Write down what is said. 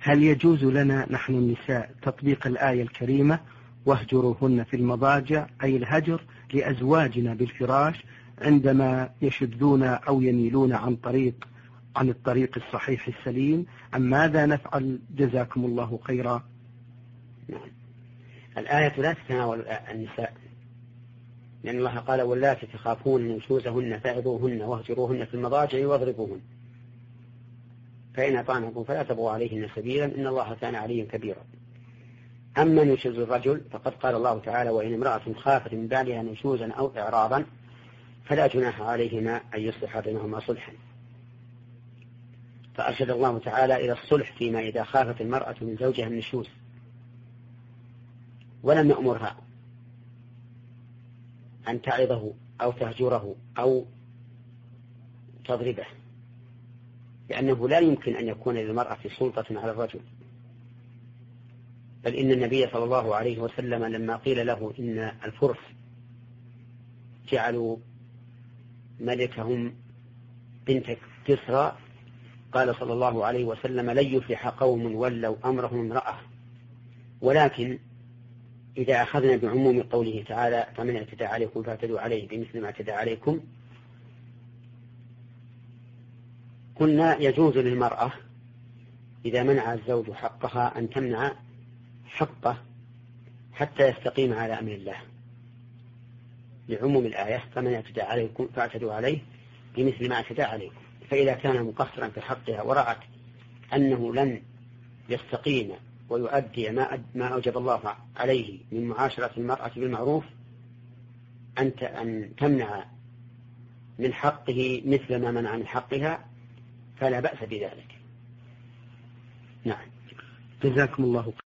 هل يجوز لنا نحن النساء تطبيق الآية الكريمة واهجروهن في المضاجع، أي الهجر لأزواجنا بالفراش عندما يشذون أو يميلون عن الطريق الصحيح السليم، أم ماذا نفعل؟ جزاكم الله خيرا. نعم. الآية لا تتناول النساء، لأن الله قال واللاتي تخافون نشوزهن فعظوهن واهجروهن في المضاجع واضربوهن، فإن أطعنكم فلا تبغوا عليهن سبيلا إن الله كان عليا كبيرا. أما نشوز الرجل فقد قال الله تعالى وإن امرأة خافت من بعدها نشوزا أو إعراضا فلا جناح عليهما أن يصلح بينهما صلحا. فأرشد الله تعالى إلى الصلح فيما إذا خافت المرأة من زوجها النشوز، ولم يأمرها أن تعظه أو تهجره أو تضربه، لأنه لا يمكن أن يكون للمرأة سلطة على الرجل. بل إن النبي صلى الله عليه وسلم لما قيل له إن الفرس جعلوا ملكهم بنت كسرى قال صلى الله عليه وسلم لن يفلح قوم ولوا أمرهم امرأة، ولكن إذا أخذنا بعموم قوله تعالى فمن اعتدى عليكم فاعتدوا عليه بمثل ما اعتدى عليكم، قلنا يجوز للمرأة إذا منع الزوج حقها أن تمنع حقه حتى يستقيم على أمر الله، لعموم الآية فمن اعتدى عليكم فاعتدوا عليه بمثل ما اعتدى عليكم. فإذا كان مقصرا في حقها ورأت أنه لن يستقيم ويؤدي ما أوجب الله عليه من معاشرة المرأة بالمعروف أن تمنع من حقه مثل ما منع من حقها فلا بأس بذلك. نعم. جزاكم الله